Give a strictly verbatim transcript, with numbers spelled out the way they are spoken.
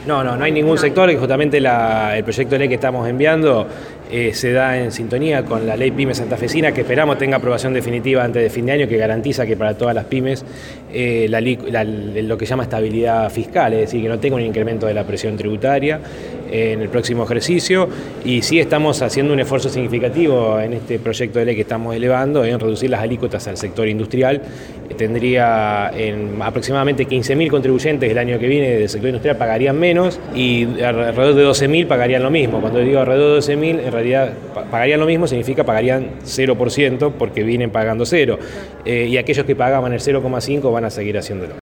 No, no, no hay ningún sector, y justamente la, el proyecto de ley que estamos enviando eh, se da en sintonía con la ley PYME santafesina, que esperamos tenga aprobación definitiva antes de fin de año, que garantiza que para todas las pymes eh, la, la, lo que se llama estabilidad fiscal, es decir, que no tenga un incremento de la presión tributaria eh, en el próximo ejercicio, y sí estamos haciendo un esfuerzo significativo en este proyecto de ley que estamos elevando en reducir las alícuotas al sector industrial. Tendría en aproximadamente quince mil contribuyentes el año que viene del sector industrial pagarían menos, y alrededor de doce mil pagarían lo mismo. Cuando digo alrededor de doce mil, en realidad pagarían lo mismo significa pagarían cero por ciento porque vienen pagando cero, eh, y aquellos que pagaban el cero coma cinco van a seguir haciéndolo.